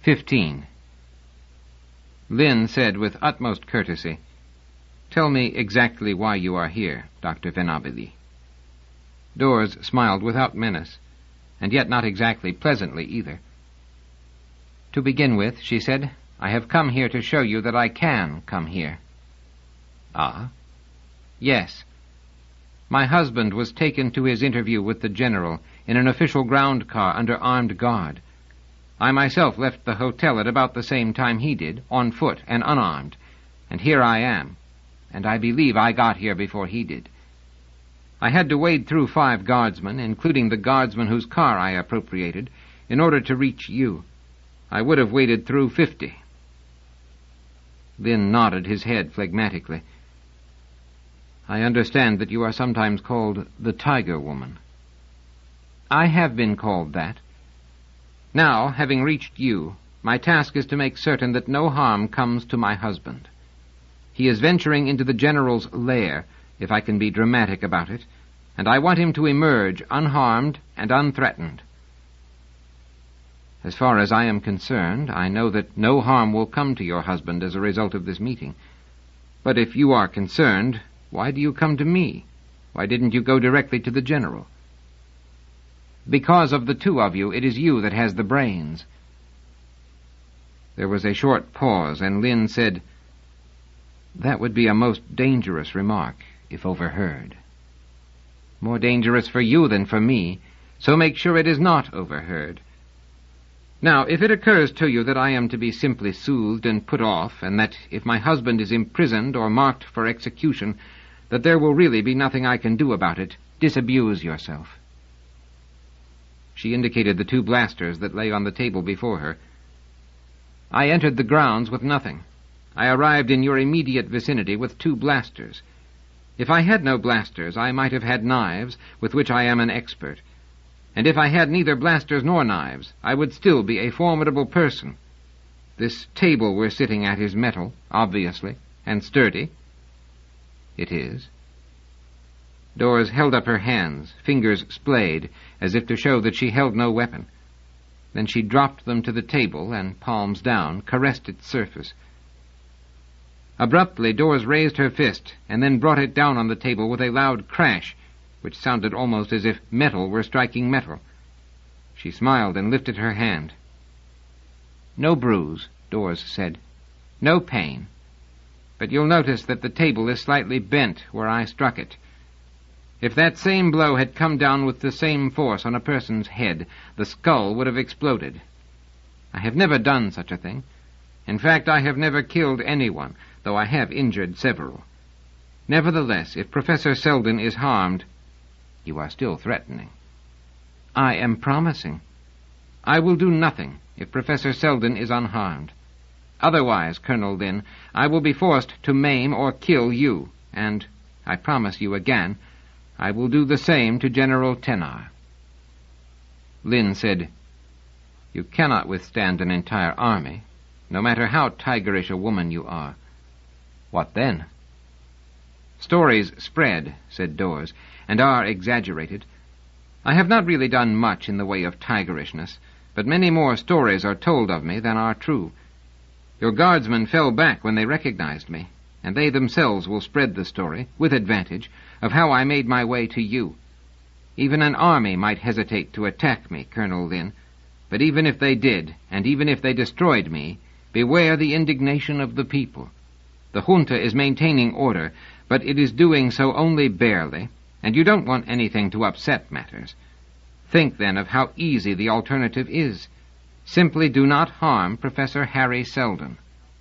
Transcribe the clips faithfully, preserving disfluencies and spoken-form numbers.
Fifteen. Lynn said with utmost courtesy, "Tell me exactly why you are here, Doctor Venabili." Dawes smiled without menace, and yet not exactly pleasantly either. "To begin with," she said, "I have come here to show you that I can come here." Ah? Yes. My husband was taken to his interview with the General in an official ground car under armed guard. I myself left the hotel at about the same time he did, on foot and unarmed, and here I am, and I believe I got here before he did. I had to wade through five guardsmen, including the guardsman whose car I appropriated, in order to reach you. I would have waded through fifty. Lynn nodded his head phlegmatically. "I understand that you are sometimes called the Tiger Woman." "I have been called that. Now, having reached you, my task is to make certain that no harm comes to my husband. He is venturing into the General's lair, if I can be dramatic about it, and I want him to emerge unharmed and unthreatened. As far as I am concerned, I know that no harm will come to your husband as a result of this meeting. But if you are concerned, why do you come to me? Why didn't you go directly to the General?" "Because of the two of you, it is you that has the brains." There was a short pause, and Lynn said, "That would be a most dangerous remark, if overheard." "More dangerous for you than for me, so make sure it is not overheard. Now, if it occurs to you that I am to be simply soothed and put off, and that if my husband is imprisoned or marked for execution, that there will really be nothing I can do about it, disabuse yourself." She indicated the two blasters that lay on the table before her. "I entered the grounds with nothing. I arrived in your immediate vicinity with two blasters. If I had no blasters, I might have had knives, with which I am an expert. And if I had neither blasters nor knives, I would still be a formidable person. This table we're sitting at is metal, obviously, and sturdy." "It is." Dawes held up her hands, fingers splayed, as if to show that she held no weapon. Then she dropped them to the table, and, palms down, caressed its surface. Abruptly, Dawes raised her fist, and then brought it down on the table with a loud crash, which sounded almost as if metal were striking metal. She smiled and lifted her hand. "No bruise," Dawes said. "No pain. But you'll notice that the table is slightly bent where I struck it. If that same blow had come down with the same force on a person's head, the skull would have exploded. I have never done such a thing. In fact, I have never killed anyone, though I have injured several. Nevertheless, if Professor Selden is harmed—" "You are still threatening." "I am promising. I will do nothing if Professor Selden is unharmed. Otherwise, Colonel Lynn, I will be forced to maim or kill you, and, I promise you again, I will do the same to General Tenar." Lynn said, "You cannot withstand an entire army, no matter how tigerish a woman you are." "What then?" "Stories spread," said Dawes, "and are exaggerated. I have not really done much in the way of tigerishness, but many more stories are told of me than are true. Your guardsmen fell back when they recognized me, and they themselves will spread the story, with advantage, of how I made my way to you. Even an army might hesitate to attack me, Colonel Lynn, but even if they did, and even if they destroyed me, beware the indignation of the people. The junta is maintaining order, but it is doing so only barely, and you don't want anything to upset matters. Think, then, of how easy the alternative is. Simply do not harm Professor Harry Selden."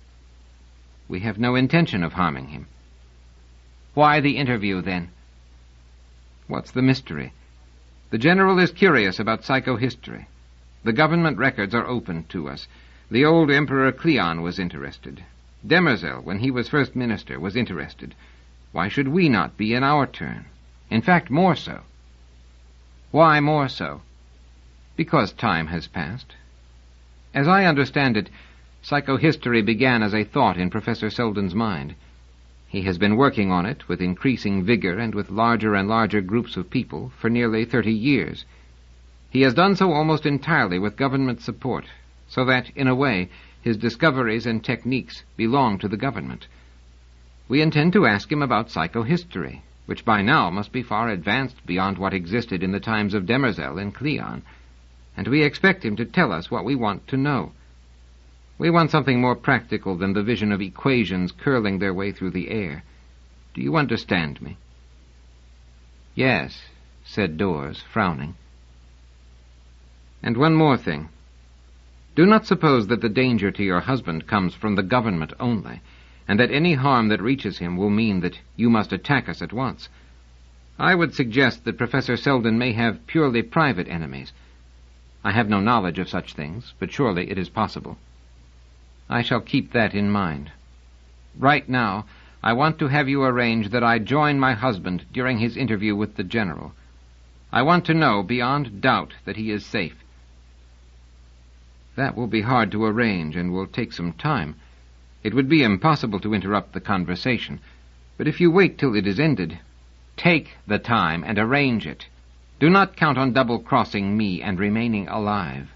"We have no intention of harming him." "Why the interview, then?" "What's the mystery? The General is curious about psychohistory. The government records are open to us. The old Emperor Cleon was interested. Demerzel, when he was first minister, was interested. Why should we not be in our turn? In fact, more so." "Why more so?" "Because time has passed. As I understand it, psychohistory began as a thought in Professor Selden's mind. He has been working on it with increasing vigor and with larger and larger groups of people for nearly thirty years. He has done so almost entirely with government support, so that, in a way, his discoveries and techniques belong to the government. We intend to ask him about psychohistory, which by now must be far advanced beyond what existed in the times of Demerzel in Cleon, and we expect him to tell us what we want to know. We want something more practical than the vision of equations curling their way through the air. Do you understand me?" "Yes," said Dawes, frowning. "And one more thing. Do not suppose that the danger to your husband comes from the government only, and that any harm that reaches him will mean that you must attack us at once. I would suggest that Professor Selden may have purely private enemies. I have no knowledge of such things, but surely it is possible. I shall keep that in mind. Right now, I want to have you arrange that I join my husband during his interview with the General. I want to know beyond doubt that he is safe." "That will be hard to arrange and will take some time. It would be impossible to interrupt the conversation, but if you wait till it is ended—" "Take the time and arrange it. Do not count on double-crossing me and remaining alive."